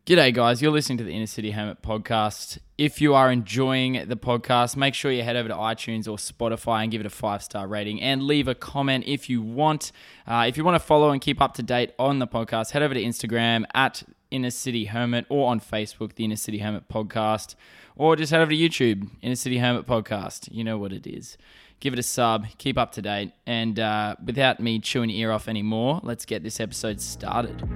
G'day guys, you're listening to the Inner City Hermit podcast. If you are enjoying the podcast, make sure you head over to iTunes or Spotify and give it a 5-star rating and leave a comment if you want. If you want to follow and keep up to date on the podcast, head over to Instagram at Inner City Hermit or on Facebook, the Inner City Hermit podcast, or just head over to YouTube, Inner City Hermit podcast. You know what it is. Give it a sub, keep up to date, and without me chewing your ear off anymore, let's get this episode started.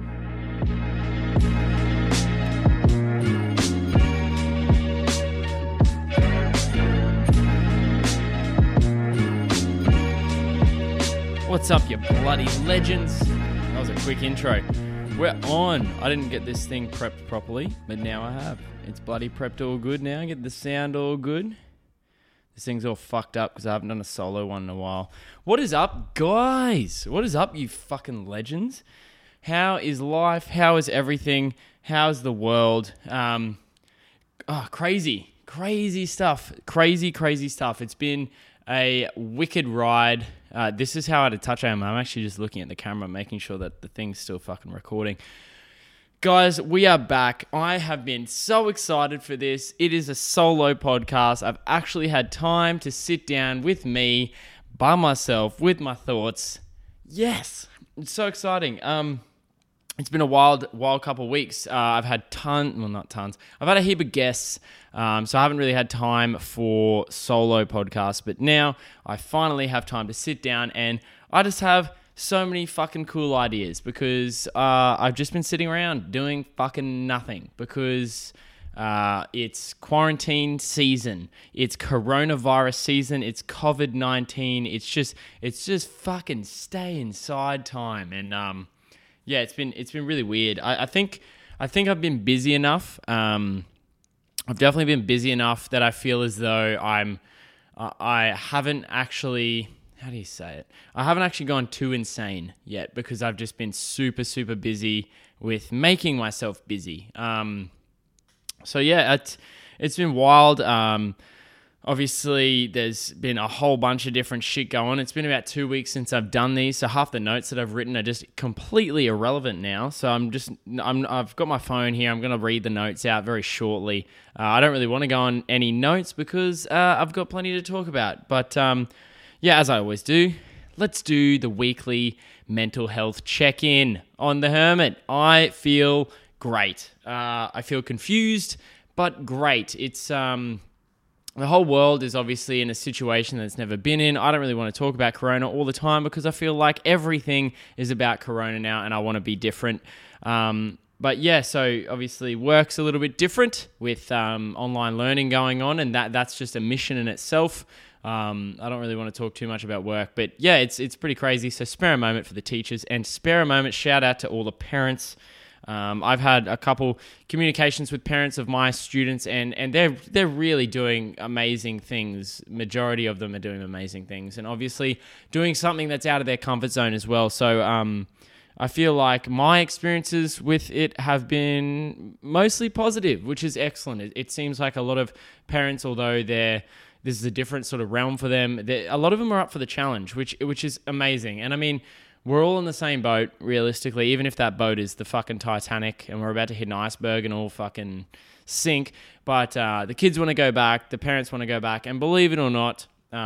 What's up, you bloody legends? That was a quick intro. We're on. I didn't get this thing prepped properly, but now I have. It's bloody prepped all good now. I get the sound all good. This thing's all fucked up because I haven't done a solo one in a while. What is up, guys? What is up, you fucking legends? How is life? How is everything? How's the world? Crazy stuff. Crazy stuff. It's been a wicked ride. This is how out of touch I am. I'm actually just looking at the camera, making sure that the thing's still fucking recording. Guys, we are back. I have been so excited for this. It is a solo podcast. I've actually had time to sit down with me, by myself, with my thoughts. Yes, it's so exciting. It's been a wild couple of weeks. I've had I've had a heap of guests, so I haven't really had time for solo podcasts. But now I finally have time to sit down, and I just have so many fucking cool ideas because I've just been sitting around doing fucking nothing because it's quarantine season, it's coronavirus season, it's COVID-19. It's just fucking stay inside time, and yeah, it's been really weird. I think I've been busy enough. I've definitely been busy enough that I feel as though I haven't actually, how do you say it? I haven't actually gone too insane yet because I've just been super busy with making myself busy. So yeah, it's been wild. Obviously, there's been a whole bunch of different shit going on. It's been about 2 weeks since I've done these, so half the notes that I've written are just completely irrelevant now. So I've got my phone here. I'm going to read the notes out very shortly. I don't really want to go on any notes because I've got plenty to talk about. But yeah, as I always do, let's do the weekly mental health check-in on the Hermit. I feel great. I feel confused, but great. It's the whole world is obviously in a situation that it's never been in. I don't really want to talk about Corona all the time because I feel like everything is about Corona now and I want to be different. But yeah, so obviously work's a little bit different with online learning going on, and that's just a mission in itself. I don't really want to talk too much about work, but yeah, it's pretty crazy. So spare a moment for the teachers and spare a moment shout out to all the parents. I've had a couple communications with parents of my students, and they're really doing amazing things. Majority of them are doing amazing things, and obviously doing something that's out of their comfort zone as well. So I feel like my experiences with it have been mostly positive, which is excellent. It seems like a lot of parents, although this is a different sort of realm for them, a lot of them are up for the challenge, which is amazing. And I mean, we're all in the same boat, realistically, even if that boat is the fucking Titanic and we're about to hit an iceberg and all fucking sink. But the kids want to go back, the parents want to go back, and believe it or not,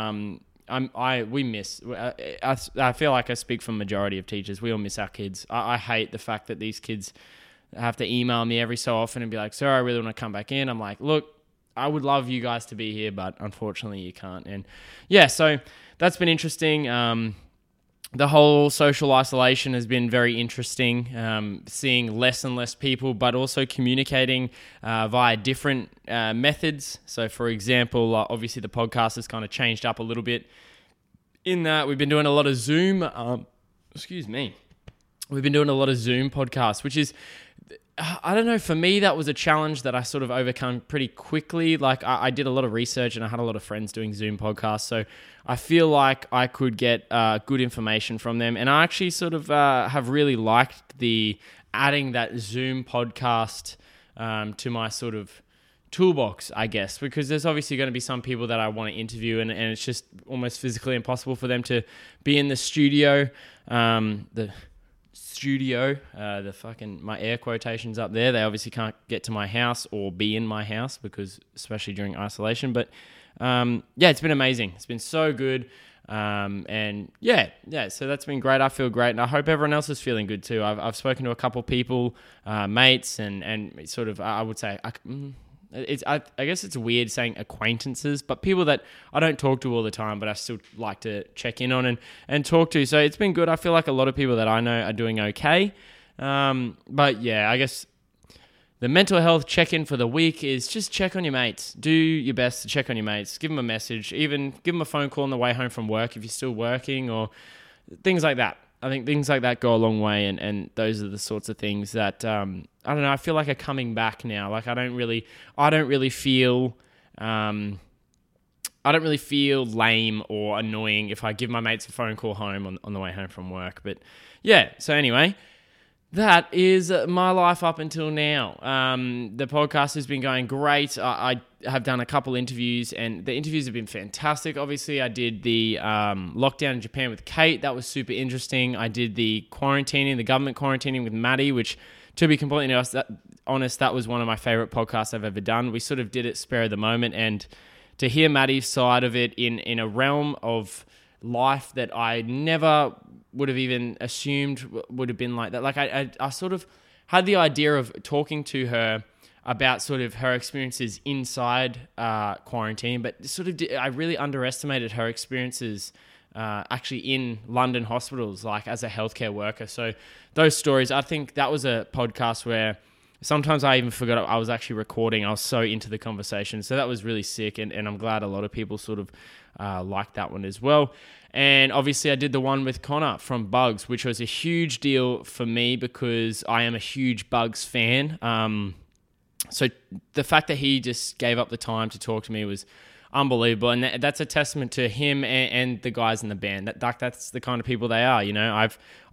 we miss. I feel like I speak for the majority of teachers. We all miss our kids. I hate the fact that these kids have to email me every so often and be like, "Sir, I really want to come back in." I'm like, "Look, I would love you guys to be here, but unfortunately you can't." And yeah, so that's been interesting. The whole social isolation has been very interesting, seeing less and less people, but also communicating via different methods. So, for example, obviously the podcast has kind of changed up a little bit in that we've been doing a lot of Zoom. We've been doing a lot of Zoom podcasts, which is, I don't know, for me, that was a challenge that I sort of overcome pretty quickly. Like I did a lot of research and I had a lot of friends doing Zoom podcasts. So I feel like I could get good information from them. And I actually sort of have really liked the adding that Zoom podcast to my sort of toolbox, I guess, because there's obviously going to be some people that I want to interview and it's just almost physically impossible for them to be in the studio. The studio. My air quotations up there. They obviously can't get to my house or be in my house because, especially during isolation. But it's been amazing. It's been so good. So that's been great. I feel great, and I hope everyone else is feeling good too. I've spoken to a couple people, mates, and sort of I would say I guess it's weird saying acquaintances, but people that I don't talk to all the time, but I still like to check in on and talk to. So it's been good. I feel like a lot of people that I know are doing okay. I guess the mental health check-in for the week is just check on your mates. Do your best to check on your mates. Give them a message. Even give them a phone call on the way home from work if you're still working, or things like that. I think things like that go a long way, and those are the sorts of things that I don't know. I feel like are coming back now. Like I don't really feel lame or annoying if I give my mates a phone call home on the way home from work. But yeah, so anyway. That is my life up until now. The podcast has been going great. I have done a couple interviews, and the interviews have been fantastic. Obviously, I did the lockdown in Japan with Kate. That was super interesting. I did the government quarantining with Maddie, which, to be completely honest, that was one of my favorite podcasts I've ever done. We sort of did it spur of the moment, and to hear Maddie's side of it in a realm of life that I never would have even assumed would have been like that. Like I sort of had the idea of talking to her about sort of her experiences inside quarantine, but sort of I really underestimated her experiences actually in London hospitals, like as a healthcare worker. So those stories, I think that was a podcast where sometimes I even forgot I was actually recording. I was so into the conversation. So that was really sick, and I'm glad a lot of people sort of liked that one as well. And obviously I did the one with Connor from Bugs, which was a huge deal for me because I am a huge Bugs fan. So the fact that he just gave up the time to talk to me was unbelievable. And that's a testament to him and the guys in the band. That's the kind of people they are, you know.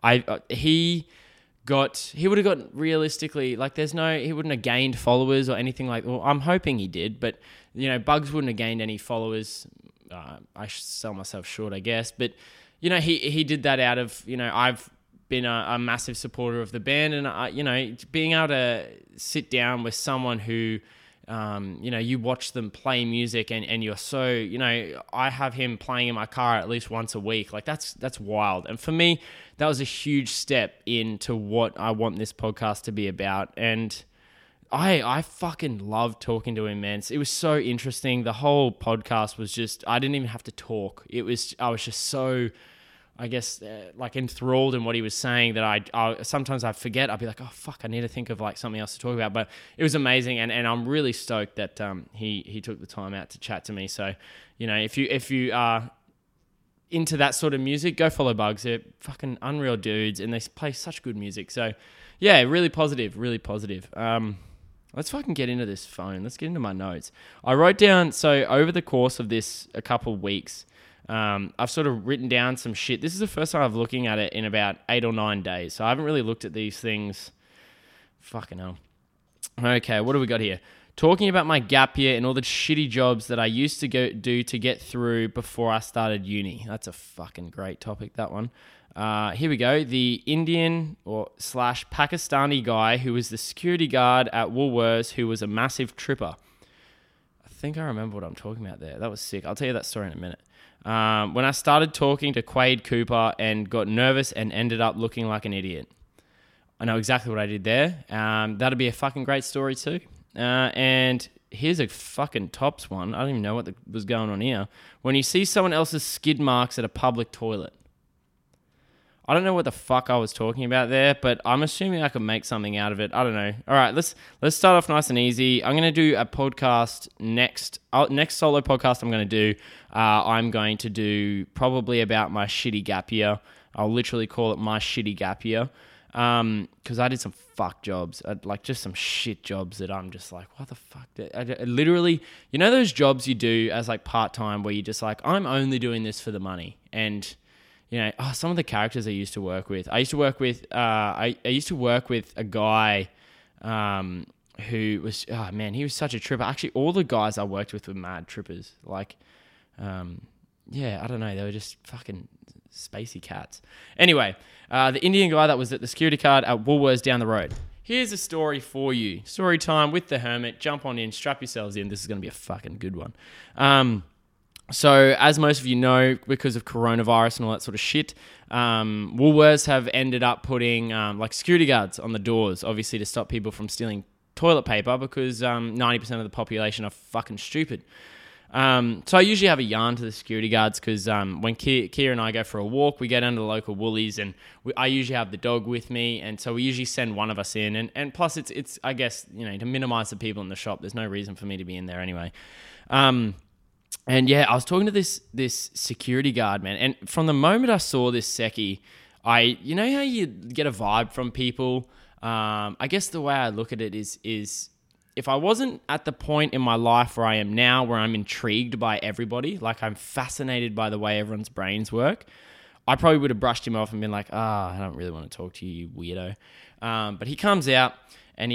He would have got realistically, like he wouldn't have gained followers or anything like, well, I'm hoping he did, but you know, Bugs wouldn't have gained any followers. I should sell myself short, I guess. But, you know, he did that out of, you know, I've been a massive supporter of the band, and, you know, being able to sit down with someone who, you know, you watch them play music and you're so, you know, I have him playing in my car at least once a week. Like that's wild. And for me, that was a huge step into what I want this podcast to be about. And I fucking loved talking to him, man. It was so interesting. The whole podcast was just, I didn't even have to talk. I was just so, I guess, like enthralled in what he was saying that I sometimes I forget. I'd be like, oh fuck, I need to think of like something else to talk about. But it was amazing, and I'm really stoked that he took the time out to chat to me. So, you know, if you are into that sort of music, go follow Bugs. They're fucking unreal dudes, and they play such good music. So, yeah, really positive, really positive. Let's fucking get into this phone. Let's get into my notes. I wrote down, so over the course of this a couple of weeks, I've sort of written down some shit. This is the first time I'm looking at it in about 8 or 9 days. So I haven't really looked at these things. Fucking hell. Okay, what do we got here? Talking about my gap year and all the shitty jobs that I used to do to get through before I started uni. That's a fucking great topic, that one. Here we go. The Indian or / Pakistani guy who was the security guard at Woolworths who was a massive tripper. I think I remember what I'm talking about there. That was sick. I'll tell you that story in a minute. When I started talking to Quade Cooper and got nervous and ended up looking like an idiot. I know exactly what I did there. That'll be a fucking great story too. And here's a fucking tops one. I don't even know what was going on here. When you see someone else's skid marks at a public toilet. I don't know what the fuck I was talking about there, but I'm assuming I could make something out of it. I don't know. All right, let's start off nice and easy. I'm going to do a podcast next solo podcast I'm going to do. I'm going to do probably about my shitty gap year. I'll literally call it my shitty gap year. Because I did some fuck jobs, like just some shit jobs that I'm just like, what the fuck? I literally, you know those jobs you do as like part-time where you're just like, I'm only doing this for the money. And you know, some of the characters I used to work with. I used to work with a guy who was, oh man, he was such a tripper. Actually, all the guys I worked with were mad trippers. Like, yeah, I don't know. They were just fucking spacey cats. Anyway, the Indian guy that was at the security guard at Woolworths down the road. Here's a story for you. Story time with the hermit. Jump on in, strap yourselves in. This is going to be a fucking good one. So, as most of you know, because of coronavirus and all that sort of shit, Woolworths have ended up putting like security guards on the doors, obviously to stop people from stealing toilet paper because 90% of the population are fucking stupid. So I usually have a yarn to the security guards because when Kia and I go for a walk, we go down to the local Woolies and I usually have the dog with me. And so we usually send one of us in. And plus it's I guess, you know, to minimize the people in the shop, there's no reason for me to be in there anyway. And yeah, I was talking to this security guard, man. And from the moment I saw this Seki, you know how you get a vibe from people? I guess the way I look at it is if I wasn't at the point in my life where I am now, where I'm intrigued by everybody, like I'm fascinated by the way everyone's brains work, I probably would have brushed him off and been like, I don't really want to talk to you, you weirdo. But he comes out and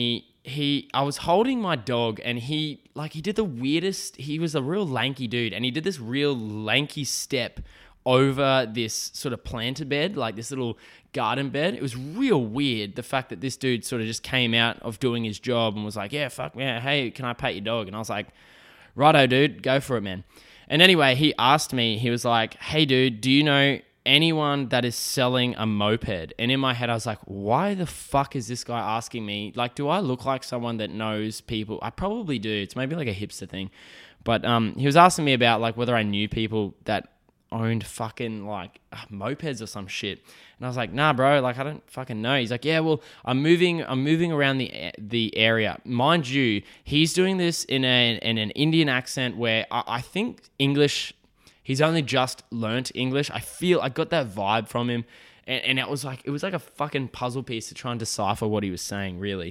I was holding my dog and he did the weirdest, he was a real lanky dude and he did this real lanky step over this sort of planter bed, like this little garden bed. It was real weird, the fact that this dude sort of just came out of doing his job and was like, yeah, fuck, yeah, hey, can I pet your dog? And I was like, righto, dude, go for it, man. And anyway, he asked me, he was like, hey, dude, do you know anyone that is selling a moped? And in my head, I was like, why the fuck is this guy asking me? Like, do I look like someone that knows people? I probably do. It's maybe like a hipster thing. But he was asking me about like whether I knew people that owned fucking like mopeds or some shit. And I was like, nah, bro, like I don't fucking know. He's like, yeah, well, I'm moving around the area. Mind you, he's doing this in an Indian accent where I think English, he's only just learnt English. I got that vibe from him. And it was like a fucking puzzle piece to try and decipher what he was saying, really.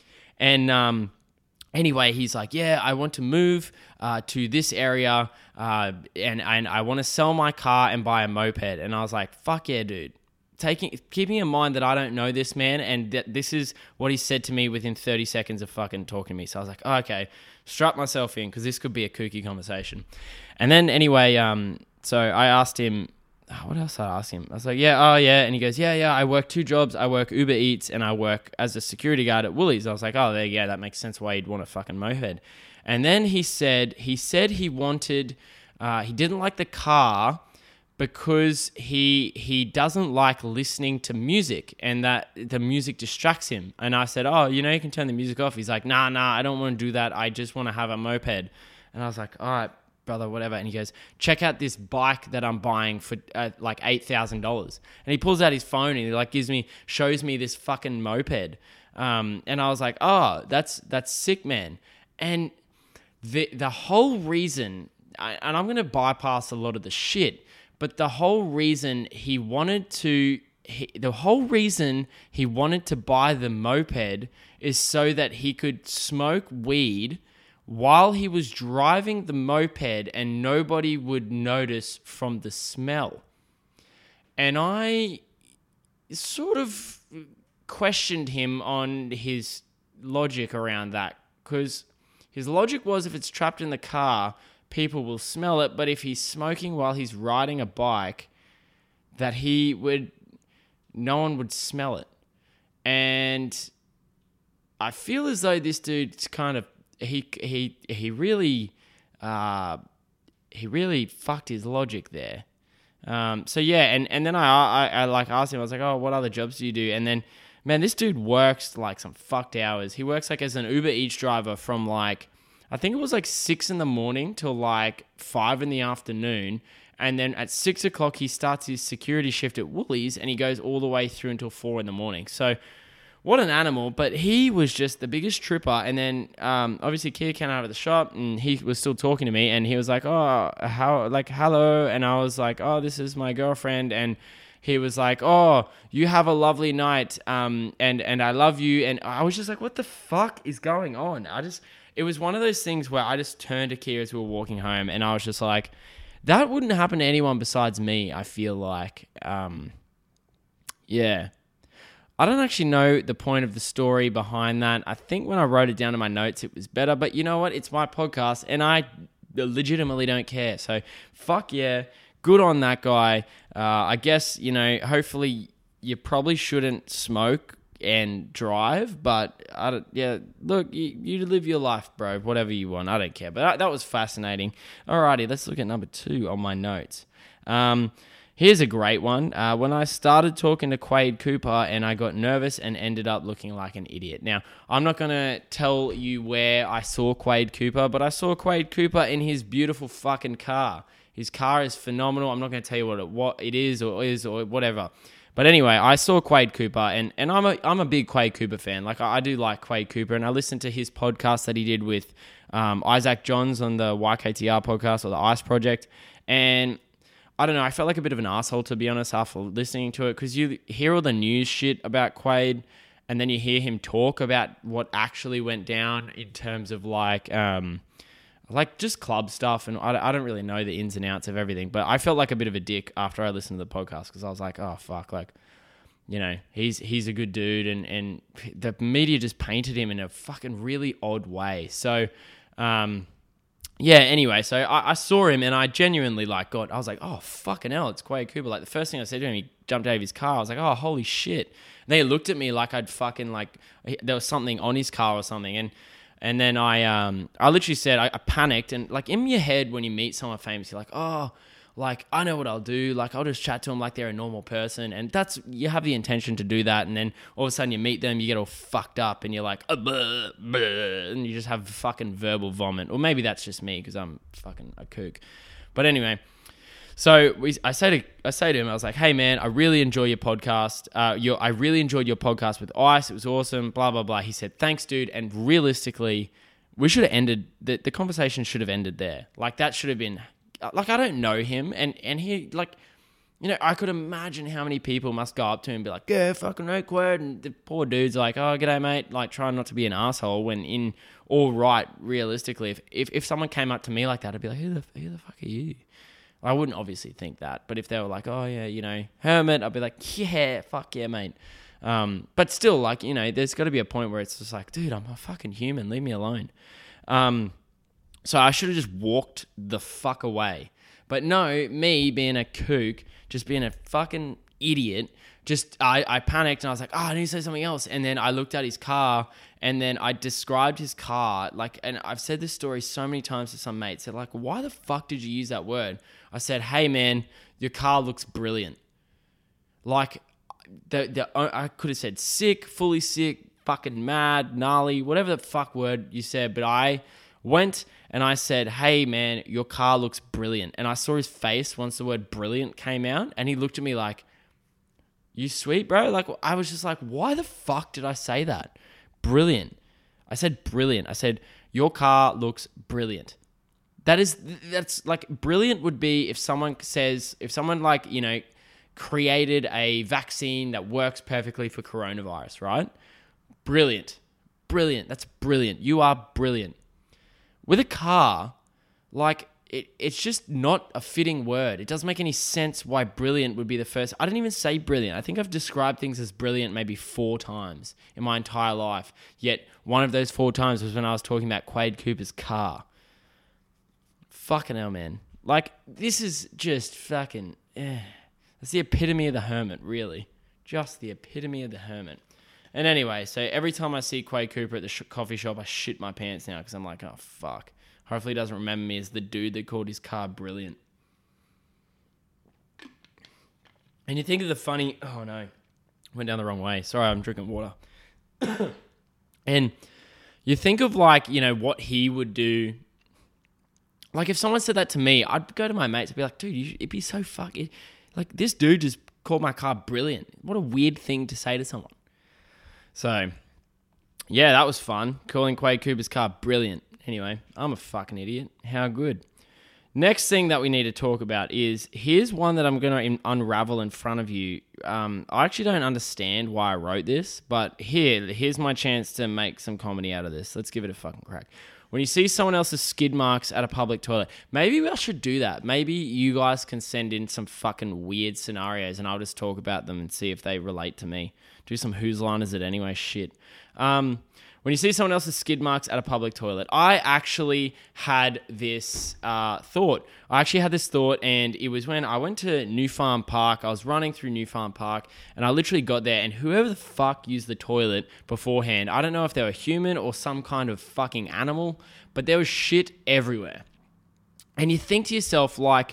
And anyway, he's like, yeah, I want to move to this area and I want to sell my car and buy a moped. And I was like, fuck yeah, dude. Keeping in mind that I don't know this man and that this is what he said to me within 30 seconds of fucking talking to me. So I was like, oh, okay, strap myself in because this could be a kooky conversation. And then anyway, so I asked him, what else did I ask him? I was like, yeah, oh yeah. And he goes, yeah, I work 2 jobs. I work Uber Eats and I work as a security guard at Woolies. I was like, oh, there you go. That makes sense why you'd want a fucking moped. And then he said he wanted, he didn't like the car because he doesn't like listening to music and that the music distracts him. And I said, oh, you know, you can turn the music off. He's like, nah, I don't want to do that. I just want to have a moped. And I was like, all right, brother, whatever. And he goes, check out this bike that I'm buying for like $8,000. And he pulls out his phone and he like shows me this fucking moped. And I was like, oh, that's sick, man. And the whole reason, and I'm going to bypass a lot of the shit, but the whole reason he wanted to buy the moped is so that he could smoke weed while he was driving the moped and nobody would notice from the smell. And I sort of questioned him on his logic around that, because his logic was if it's trapped in the car, people will smell it, but if he's smoking while he's riding a bike, no one would smell it. And I feel as though this dude's kind of, he really fucked his logic there. So yeah, and then I like asked him, I was like, oh, what other jobs do you do? And then, man, this dude works like some fucked hours. He works like as an Uber Eats driver from like, I think it was like 6 a.m. till like 5 p.m. And then at 6 o'clock, he starts his security shift at Woolies and he goes all the way through until 4 a.m. So what an animal, but he was just the biggest tripper. And then obviously Kia came out of the shop and he was still talking to me and he was like, oh, hello. And I was like, oh, this is my girlfriend. And he was like, oh, you have a lovely night and I love you. And I was just like, what the fuck is going on? It was one of those things where I just turned to Kia as we were walking home and I was just like, that wouldn't happen to anyone besides me, I feel like. Yeah. I don't actually know the point of the story behind that. I think when I wrote it down in my notes, it was better. But you know what? It's my podcast and I legitimately don't care. So fuck yeah. good on that guy. I guess, hopefully you probably shouldn't smoke and drive, but look, you live your life, bro, whatever you want. I don't care, but that was fascinating. Alrighty, let's look at number 2 on my notes. Here's a great one. When I started talking to Quade Cooper and I got nervous and ended up looking like an idiot. Now, I'm not going to tell you where I saw Quade Cooper, but I saw Quade Cooper in his beautiful fucking car. His car is phenomenal. I'm not going to tell you what it is or whatever. But anyway, I saw Quade Cooper, and I'm a big Quade Cooper fan. Like, I do like Quade Cooper, and I listened to his podcast that he did with Isaac Johns on the YKTR podcast, or the ICE Project, and I don't know, I felt like a bit of an asshole, to be honest, after listening to it, because you hear all the news shit about Quade, and then you hear him talk about what actually went down in terms of like just club stuff, and I don't really know the ins and outs of everything, but I felt like a bit of a dick after I listened to the podcast, because I was like, oh fuck, like, he's a good dude, and the media just painted him in a fucking really odd way. So anyway, so I saw him, and I genuinely I was like, oh fucking hell, it's Quade Cooper. Like, the first thing I said to him, he jumped out of his car. I was like, oh holy shit. And they looked at me like I'd fucking there was something on his car or something, and then I literally said, I panicked, and like in your head when you meet someone famous, you're like, oh, like I know what I'll do, like I'll just chat to them like they're a normal person, and you have the intention to do that, and then all of a sudden you meet them, you get all fucked up, and you're like, blah, blah, and you just have fucking verbal vomit, or maybe that's just me because I'm fucking a kook. But anyway, so I say to him, I was like, hey man, I really enjoy your podcast. I really enjoyed your podcast with Ice. It was awesome. Blah blah blah. He said, thanks, dude. And realistically, we should have ended the conversation. Should have ended there. Like that should have been. Like, I don't know him, and he, like, I could imagine how many people must go up to him and be like, yeah, fucking right, Quade, and the poor dude's like, oh, g'day, mate, like, trying not to be an asshole, when in all right, realistically, if someone came up to me like that, I'd be like, who the fuck are you? I wouldn't obviously think that, but if they were like, oh, yeah, Hermit, I'd be like, yeah, fuck yeah, mate. But still, like, there's got to be a point where it's just like, dude, I'm a fucking human, leave me alone. So I should have just walked the fuck away. But no, me being a kook, just being a fucking idiot, I panicked and I was like, oh, I need to say something else. And then I looked at his car, and then I described his car, like, and I've said this story so many times to some mates. They're like, why the fuck did you use that word? I said, hey man, your car looks brilliant. Like, I could have said sick, fully sick, fucking mad, gnarly, whatever the fuck word you said, but I went and I said, hey man, your car looks brilliant. And I saw his face once the word brilliant came out, and he looked at me like, you sweet, bro? Like, I was just like, why the fuck did I say that? Brilliant. I said brilliant. I said, your car looks brilliant. That's like, brilliant would be if someone like, created a vaccine that works perfectly for coronavirus, right? Brilliant. Brilliant. That's brilliant. You are brilliant. With a car, like, it's just not a fitting word. It doesn't make any sense why brilliant would be the first. I didn't even say brilliant. I think I've described things as brilliant maybe 4 times in my entire life. Yet one of those 4 times was when I was talking about Quade Cooper's car. Fucking hell, man. Like, this is just fucking... That's the epitome of the hermit, really. Just the epitome of the hermit. And anyway, so every time I see Quade Cooper at the coffee shop, I shit my pants now because I'm like, oh, fuck. Hopefully he doesn't remember me as the dude that called his car brilliant. And you think of the funny... Oh, no. Went down the wrong way. Sorry, I'm drinking water. And you think of, like, what he would do. Like, if someone said that to me, I'd go to my mates and be like, dude, it'd be so fucking... Like, this dude just called my car brilliant. What a weird thing to say to someone. So, yeah, that was fun. Calling Quade Cooper's car brilliant. Anyway, I'm a fucking idiot. How good. Next thing that we need to talk about is, here's one that I'm going to unravel in front of you. I actually don't understand why I wrote this, but here's my chance to make some comedy out of this. Let's give it a fucking crack. When you see someone else's skid marks at a public toilet, maybe I should do that. Maybe you guys can send in some fucking weird scenarios and I'll just talk about them and see if they relate to me. Do some Whose Line Is It Anyway shit. When when you see someone else's skid marks at a public toilet, I actually had this thought. And it was when I went to New Farm Park. I was running through New Farm Park, and I literally got there, and whoever the fuck used the toilet beforehand, I don't know if they were human or some kind of fucking animal, but there was shit everywhere. And you think to yourself, like,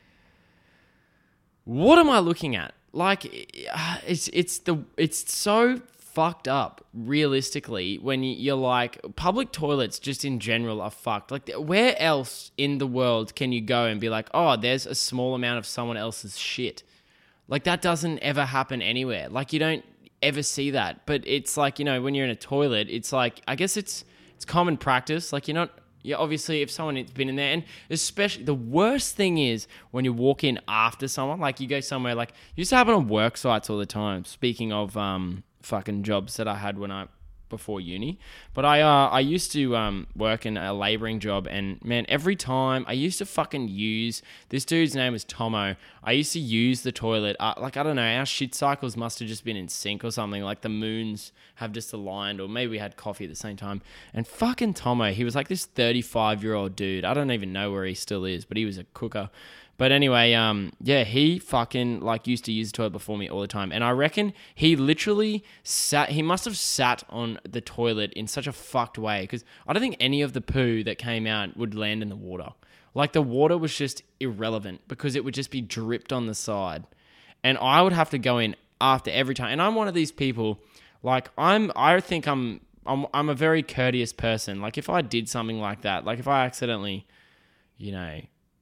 what am I looking at? Like, it's so fucked up, realistically, when you're like, public toilets just in general are fucked. Like, where else in the world can you go and be like, oh, there's a small amount of someone else's shit? Like, that doesn't ever happen anywhere. Like, you don't ever see that. But it's like, you know, when you're in a toilet, it's like, I guess it's common practice. Like, obviously, if someone has been in there, and especially the worst thing is when you walk in after someone, like you go somewhere, like, used to happen on work sites all the time. Speaking of fucking jobs that I had before uni, but I used to work in a labouring job, and man, every time I used to fucking use, this dude's name was Tomo. I used to use the toilet, like, I don't know, our shit cycles must have just been in sync or something, like the moons have just aligned, or maybe we had coffee at the same time. And fucking Tomo, he was like this 35-year-old dude. I don't even know where he still is, but he was a cooker. But anyway, yeah, he fucking like used to use the toilet before me all the time. And I reckon he literally he must have sat on the toilet in such a fucked way, because I don't think any of the poo that came out would land in the water. Like, the water was just irrelevant because it would just be dripped on the side. And I would have to go in after every time. And I'm one of these people, like, I think I'm a very courteous person. Like, if I did something like that, like if I accidentally, you know,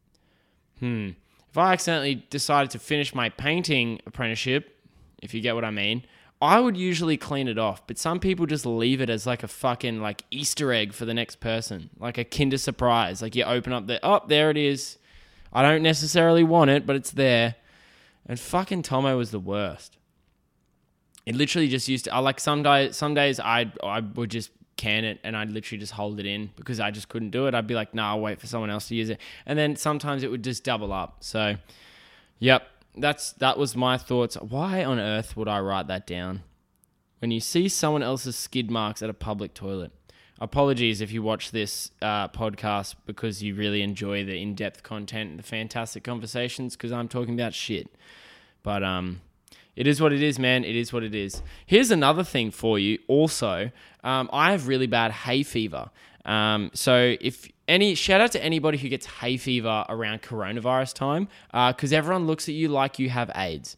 if I accidentally decided to finish my painting apprenticeship, if you get what I mean, I would usually clean it off. But some people just leave it as like a fucking like Easter egg for the next person, like a Kinder Surprise. Like, you open up there it is. I don't necessarily want it, but it's there. And fucking Tomo was the worst. It literally just used to, some days I would just can it, and I'd literally just hold it in because I just couldn't do it. I'd be like, nah, I'll wait for someone else to use it. And then sometimes it would just double up. So, yep, that was my thoughts. Why on earth would I write that down? When you see someone else's skid marks at a public toilet. Apologies if you watch this podcast because you really enjoy the in-depth content and the fantastic conversations, because I'm talking about shit. But it is what it is, man. It is what it is. Here's another thing for you also. I have really bad hay fever. So shout out to anybody who gets hay fever around coronavirus time, because everyone looks at you like you have AIDS.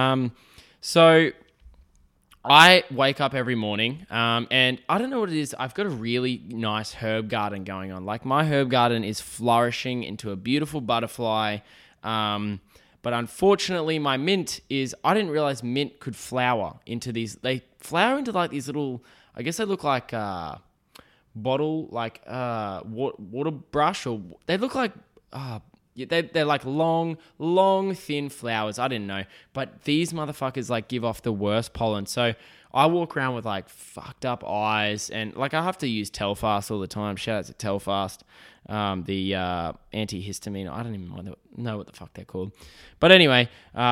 So I wake up every morning, and I don't know what it is. I've got a really nice herb garden going on. Like, my herb garden is flourishing into a beautiful butterfly. But unfortunately, my mint I didn't realize mint could flower into these. They flower into like these little, I guess they look like bottle, like water brush, or they look like, they're like long, thin flowers. I didn't know. But these motherfuckers like give off the worst pollen. So I walk around with like fucked up eyes, and like I have to use Telfast all the time. Shout out to Telfast, the antihistamine. I don't even know what the fuck they're called. But anyway,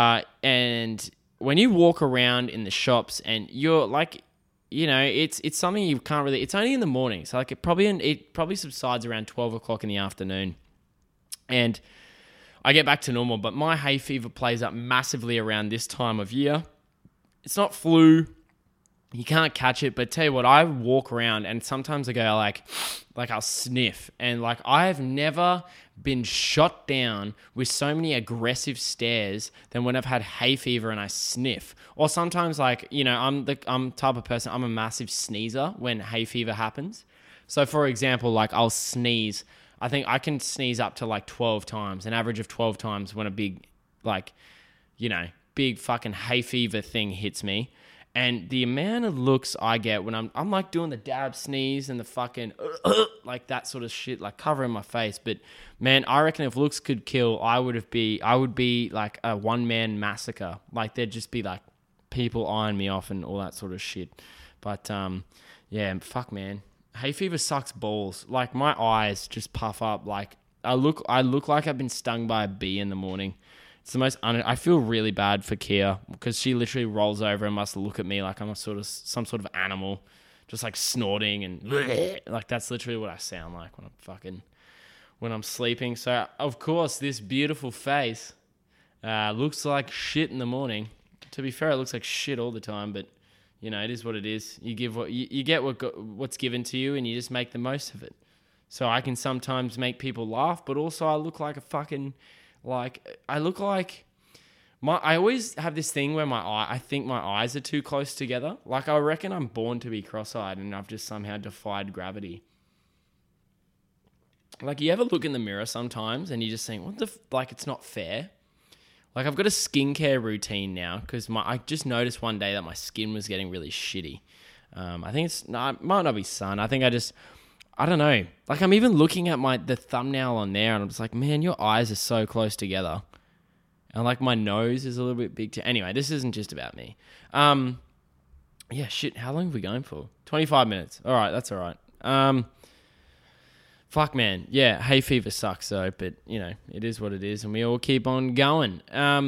and when you walk around in the shops and you're like, you know, it's something you can't really. It's only in the morning, so like it probably subsides around 12 o'clock in the afternoon, and I get back to normal. But my hay fever plays up massively around this time of year. It's not flu. You can't catch it, but tell you what, I walk around and sometimes I go like I'll sniff, and like I have never been shot down with so many aggressive stares than when I've had hay fever and I sniff. Or sometimes, like, you know, I'm the type of person, I'm a massive sneezer when hay fever happens. So for example, like I'll sneeze. I think I can sneeze up to like 12 times, an average of 12 times when a big, like, you know, big fucking hay fever thing hits me. And the amount of looks I get when I'm like doing the dab sneeze and the fucking like that sort of shit, like covering my face. But man, I reckon if looks could kill, I would be like a one-man massacre. Like there'd just be like people eyeing me off and all that sort of shit. But yeah, fuck man, hay fever sucks balls. Like my eyes just puff up. Like I look like I've been stung by a bee in the morning. It's the most. I feel really bad for Kia because she literally rolls over and must look at me like I'm some sort of animal, just like snorting and like that's literally what I sound like when I'm sleeping. So of course this beautiful face looks like shit in the morning. To be fair, it looks like shit all the time, but you know, it is what it is. You give what you get what's given to you, and you just make the most of it. So I can sometimes make people laugh, but also I look like a fucking I look like I always have this thing where I think my eyes are too close together. Like I reckon I'm born to be cross-eyed, and I've just somehow defied gravity. Like you ever look in the mirror sometimes, and you just think, like it's not fair. Like I've got a skincare routine now because I just noticed one day that my skin was getting really shitty. I think it might not be sun. I think I don't know. Like I'm even looking at the thumbnail on there, and I'm just like, man, your eyes are so close together, and like my nose is a little bit big too. Anyway, this isn't just about me. Yeah, shit. How long are we going for? 25 minutes. All right, that's all right. Fuck, man. Yeah, hay fever sucks though, but you know, it is what it is, and we all keep on going.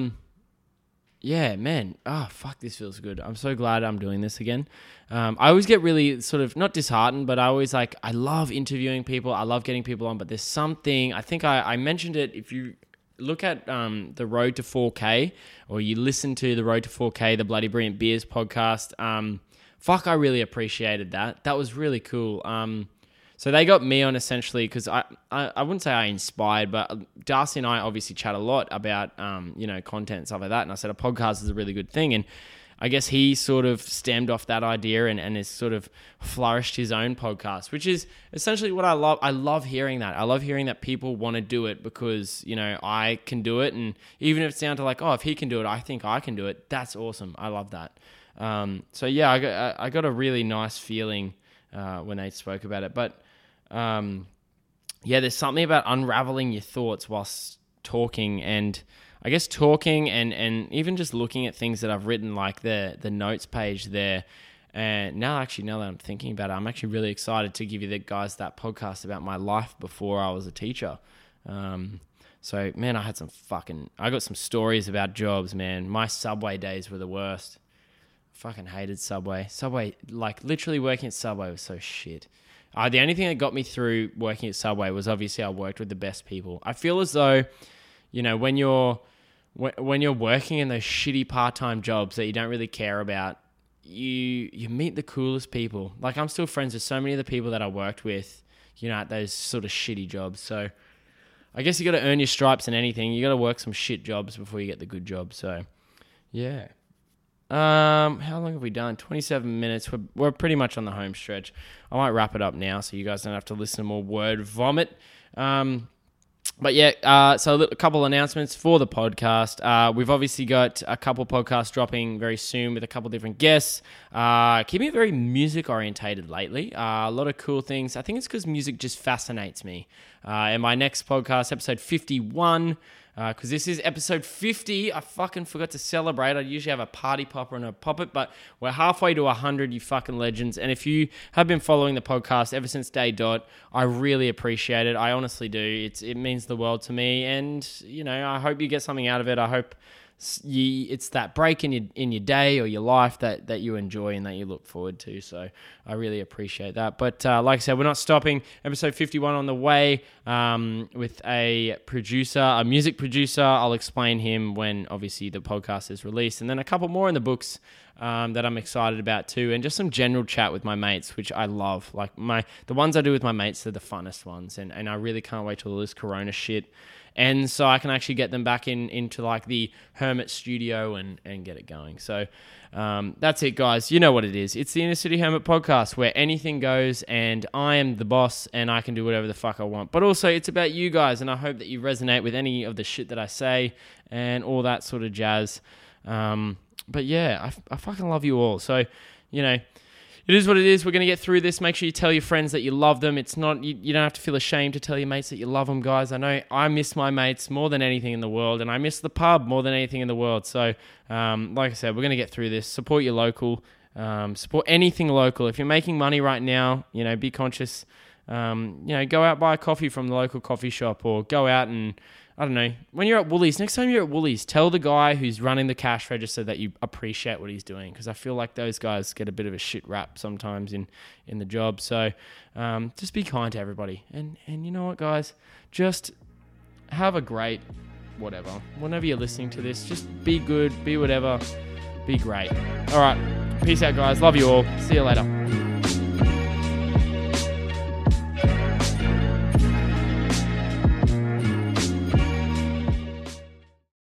Yeah, man. Oh, fuck, this feels good. I'm so glad I'm doing this again. I always get really sort of, not disheartened, but I always I love interviewing people. I love getting people on, but there's something, I think I mentioned it, if you look at the Road to 4K, or you listen to the Road to 4K, the Bloody Brilliant Beers podcast, fuck, I really appreciated that. That was really cool. So they got me on essentially because I wouldn't say I inspired, but Darcy and I obviously chat a lot about, you know, content and stuff like that. And I said a podcast is a really good thing. And I guess he sort of stemmed off that idea and has sort of flourished his own podcast, which is essentially what I love. I love hearing that. I love hearing that people want to do it because, you know, I can do it. And even if it's down to like, oh, if he can do it, I think I can do it. That's awesome. I love that. So yeah, I got a really nice feeling when they spoke about it. But yeah, there's something about unraveling your thoughts whilst talking, and I guess talking and even just looking at things that I've written, like the notes page there. And now that I'm thinking about it, I'm actually really excited to give you guys that podcast about my life before I was a teacher. So man, I got some stories about jobs, man. My Subway days were the worst. Fucking hated Subway. Subway, like literally working at Subway was so shit. The only thing that got me through working at Subway was obviously I worked with the best people. I feel as though, you know, when you're working in those shitty part-time jobs that you don't really care about, you meet the coolest people. Like I'm still friends with so many of the people that I worked with, you know, at those sort of shitty jobs. So I guess you got to earn your stripes in anything. You got to work some shit jobs before you get the good job. So yeah. How long have we done? 27 minutes. We're pretty much on the home stretch. I might wrap it up now so you guys don't have to listen to more word vomit. But yeah, so a couple announcements for the podcast. We've obviously got a couple podcasts dropping very soon with a couple different guests. Keeping it very music orientated lately. A lot of cool things. I think it's because music just fascinates me. And my next podcast, episode 51, because this is episode 50. I fucking forgot to celebrate. I usually have a party popper and a pop-it, but we're halfway to 100, you fucking legends. And if you have been following the podcast ever since day dot, I really appreciate it. I honestly do. It means the world to me. And, you know, I hope you get something out of it. I hope it's that break in your day or your life that you enjoy and that you look forward to. So I really appreciate that. But like I said, we're not stopping. Episode 51 on the way with a music producer. I'll explain him when obviously the podcast is released, and then a couple more in the books that I'm excited about too, and just some general chat with my mates, which I love. Like the ones I do with my mates are the funnest ones, and I really can't wait till all this Corona shit. And so I can actually get them back into like the Hermit studio and get it going. So that's it, guys. You know what it is. It's the Inner City Hermit podcast where anything goes and I am the boss and I can do whatever the fuck I want. But also it's about you guys, and I hope that you resonate with any of the shit that I say and all that sort of jazz. But yeah, I fucking love you all. So, you know, it is what it is. We're going to get through this. Make sure you tell your friends that you love them. It's not, you don't have to feel ashamed to tell your mates that you love them, guys. I know I miss my mates more than anything in the world, and I miss the pub more than anything in the world. So, like I said, we're going to get through this. Support your local. Support anything local. If you're making money right now, you know, be conscious. You know, go out, buy a coffee from the local coffee shop, or go out and, I don't know, when you're at Woolies, next time you're at Woolies, tell the guy who's running the cash register that you appreciate what he's doing, because I feel like those guys get a bit of a shit rap sometimes in the job. So just be kind to everybody. And you know what, guys? Just have a great whatever. Whenever you're listening to this, just be good, be whatever, be great. All right. Peace out, guys. Love you all. See you later.